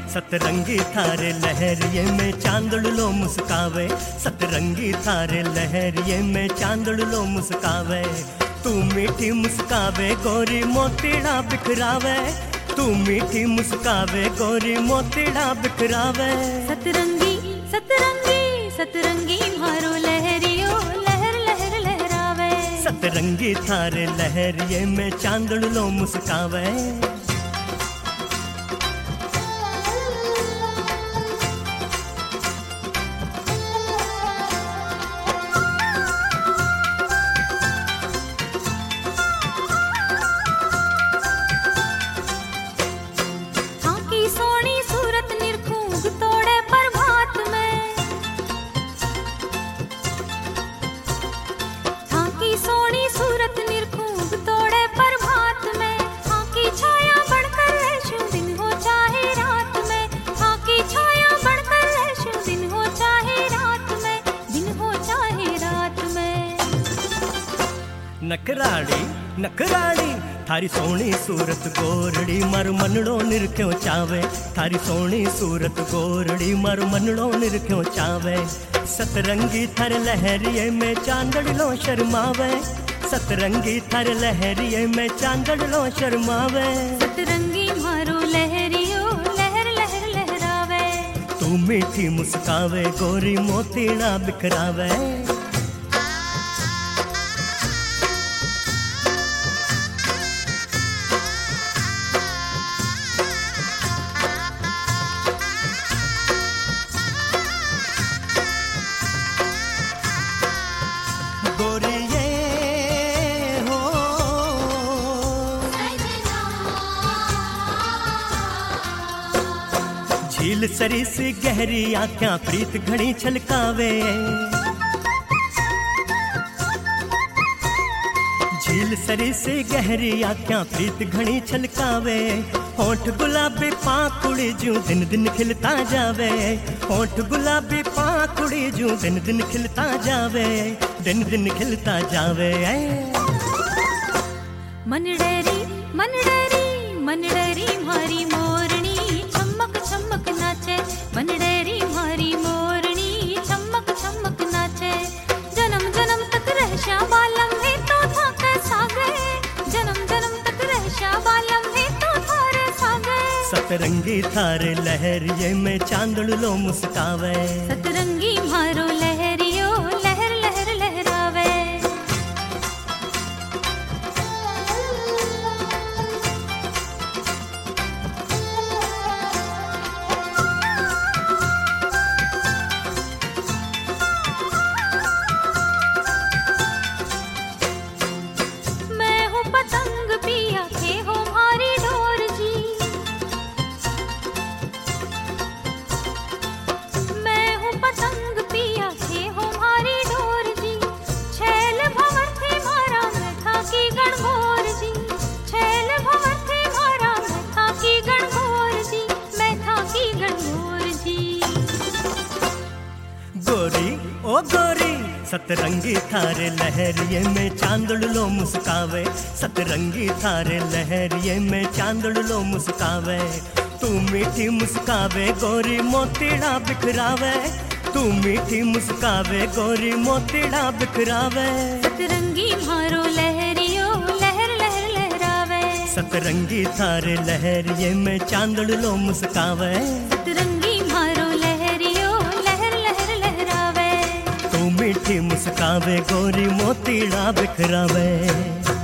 सतरंगी थारे लहरिये में चांदड़ो मुस्कावे, सतरंगी थारे लहरिये में चांदड़ो मुस्कावे। तू मीठी मुस्कावे गोरी मोतीड़ा बिखरावे, तू मीठी मुस्कावे गोरी मोतीड़ा बिखरावे। सतरंगी सतरंगी सतरंगी मारो लहरियो लहर लहर लहरावे। सतरंगी थारे लहरिये में चांदड़ो मुस्कावे। नखराड़ी नखराड़ी थारी सोहनी सूरत गोरड़ी मारू मनड़ो निरख्यो चावे, थारी सोहनी सूरत गोरड़ी मारू मनड़ो निरख्यो चावे। सतरंगी थारे लहरिये में चांदड़ो शर्मावे, सतरंगी थारे लहरिये में चांदड़ो शर्मावे। सतरंगी मारो लहरियो लहर लहर लहरावे। तू मीठी मुस्कावे गोरी मोतीड़ा बिखरावे। झील सरी सी गहरी आँख्यां प्रीत घड़ी छलकावे, झील सरी सी गहरी आँख्यां प्रीत घड़ी छलकावे। होंठ गुलाबी पाकुड़ी जूं दिन दिन खिलता जावे, होंठ गुलाबी पाकुड़ी जूं दिन दिन खिलता जावे, दिन दिन खिलता जावे। मनडरी मनडरी मनडरी मारी मोरनी चमक चमक नाचे, मनडरी मारी मोरनी चमक चमक नाचे। जन्म जन्म तक रह श्यामालम है तो था कैसा गए, जन्म जन्म तक रह श्यामालम है तो थारे सागे। सतरंगी थारे लहरिये में चांदड़ो मुस्कावे। सतरंगी मारो लहरियो लहर लहर लहरावे। ओ गोरी सतरंगी थारे लहरिये में चांदड़ो मुस्कावे, सतरंगी थारे लहरिये में चांदड़ो मुस्कावे। तू मीठी मुस्कावे गोरी मोतीड़ा बिखरावे, तू मीठी मुस्कावे गोरी मोतीड़ा बिखरावे। सतरंगी मारो लहरियो लहर लहर लहरावे। सतरंगी थारे लहरिये में चांदड़ो मुस्कावे। सतरंगी मारो लहरियो लहर लहर लहरावे। तू मीठी मुस्कावे गोरी मोतीड़ा बिखरावे।